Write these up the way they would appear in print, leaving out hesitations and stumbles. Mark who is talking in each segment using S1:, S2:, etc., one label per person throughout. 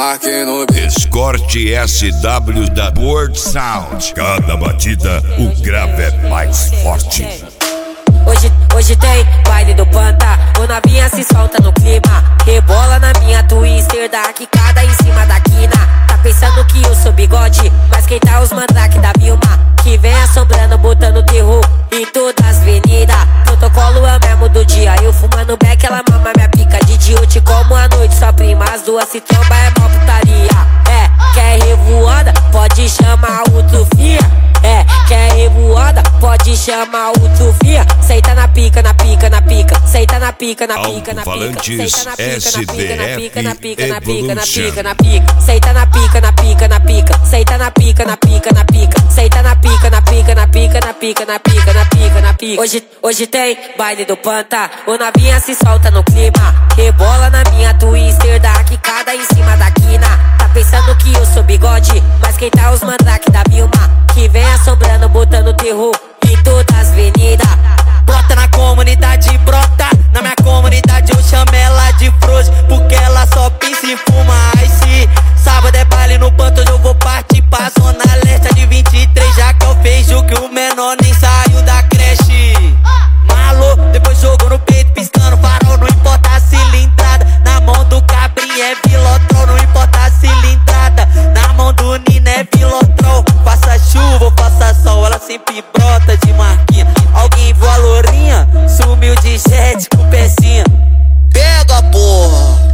S1: aqui no beat.
S2: Escorte SW da World Sound. Cada batida, o grave é mais forte.
S3: Hoje tem baile do Panta, o novinha se solta no clima. Rebola na minha twister, dá quicada em cima da quina. Tá pensando que eu sou bigode, mas quem tá os mandrake da Vilma, que vem assombrando, botando terror em todas as avenidas. Protocolo é o mesmo do dia, eu fumando beck, ela mama minha pica. De dia eu te como à noite, sua prima, as duas se tromba, é mó putaria. Quer revoada? Pode chamar o Trufia. Quer revoada? Pode chamar o Trufia. Seita na pica, na pica, na pica. Seita na pica, na pica, na pica. Seita na pica, na pica, na pica, na pica, na pica, na pica. Seita na pica, na pica, na pica. Seita na pica, na pica, na pica. Seita na pica, na pica, na pica, na pica, na pica, na pica, na pica. Hoje tem baile do Panta, o novinha se solta no clima. Rebola na minha twister, dá quicada em cima da quina. Tá pensando que eu sou bigode, mas quem tá os mandrake da Vilma, que vem assombrando, botando terror em todas as avenidas.
S4: Brota na comunidade, brota na minha comunidade, eu chamo ela de frouxa, porque ela só pensa em fumar ice. Sábado é baile no Panta, hoje eu vou partir pra zona leste de 23, já que eu vejo que o menor nem saiu da creche. Malo, depois jogou no peito, piscando farol, não importa a cilindrada. Na mão do cabrinho é Vilotrol, não importa a cilindrada. Na mão do Nino é Vilotrol. Faça chuva ou faça sol, ela sempre brota de marquinha. Alguém viu a lourinha? Sumiu de jet com pecinha.
S5: Pega, porra!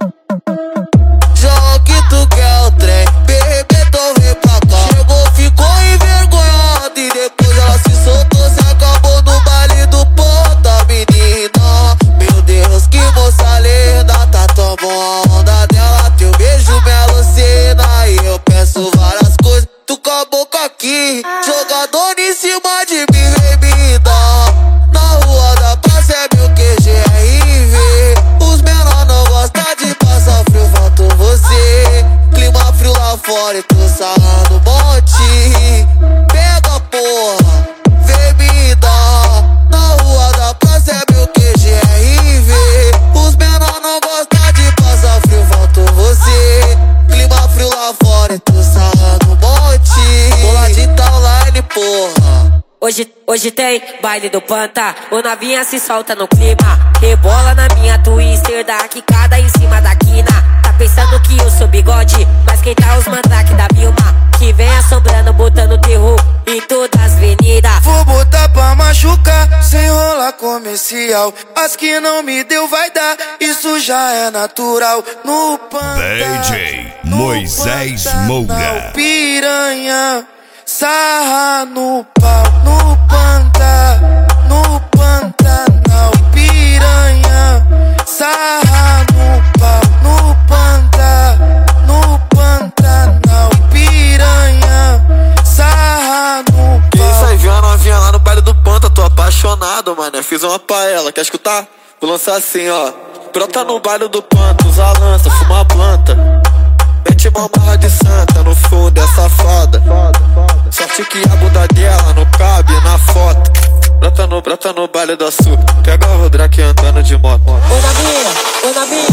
S5: Já que tu quer o trem, bebê, então vem pra cá. Chegou, ficou envergonhada e depois ela se soltou, se acabou no baile do Panta, menina. Meu Deus, que moça linda, tá tão bom a onda dela. Teu beijo me alucina e eu peço várias coisas. Tu com a boca aqui, jogador em cima de mim, vem me dar. Na rua da praça é meu QGRV. Os menor não gostam de passar frio, faltou você. Clima frio lá fora e tu sarrando um monte. Pega, porra, vem me dar. Na rua da praça é meu QGRV. Os menor não gostam de passar frio, faltou você. Clima frio lá fora e tu sarrando um monte. Bola de tal line, porra.
S3: Hoje tem baile do Panta, o novinha se solta no clima. Rebola na minha twister, dá quicada em cima da quina. Tá pensando que eu sou bigode, mas quem tá os mandrake da Vilma, que vem assombrando, botando terror em todas as avenidas.
S6: Vou botar pra machucar, sem rolar comercial. As que não me deu vai dar, isso já é natural. No Panta,
S2: DJ Moisés Moura.
S6: Piranha, sarra no pau. No Panta, no Pantanal. Piranha, sarra no pau. No Panta, no Pantanal. Piranha, sarra no pau.
S4: Isso aí, viu a novinha lá no baile do Panta, tô apaixonado, mano. Fiz uma pra ela, quer escutar? Vou lançar assim, ó. Brota no baile do Panta, usa lança, fuma planta. Mete uma marra de santa, no fundo é safada. Sorte que a bunda dela não cabe na foto. Brota no baile da Sul, pega o Rodraque andando de moto.
S3: Ô novinha,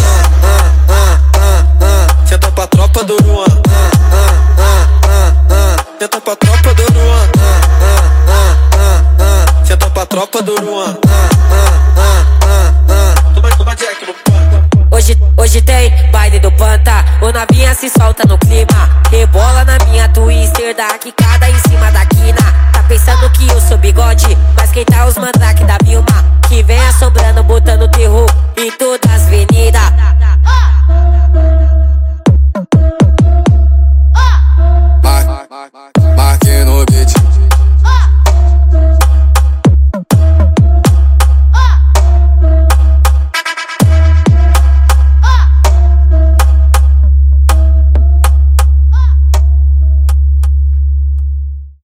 S4: Senta pra tropa do Luan. Senta pra tropa do Luan. Senta pra tropa do Luan. Toma Jack no Panta.
S3: Hoje tem baile do Panta, o novinha se solta no clima. Rebola na minha twister, dá quicada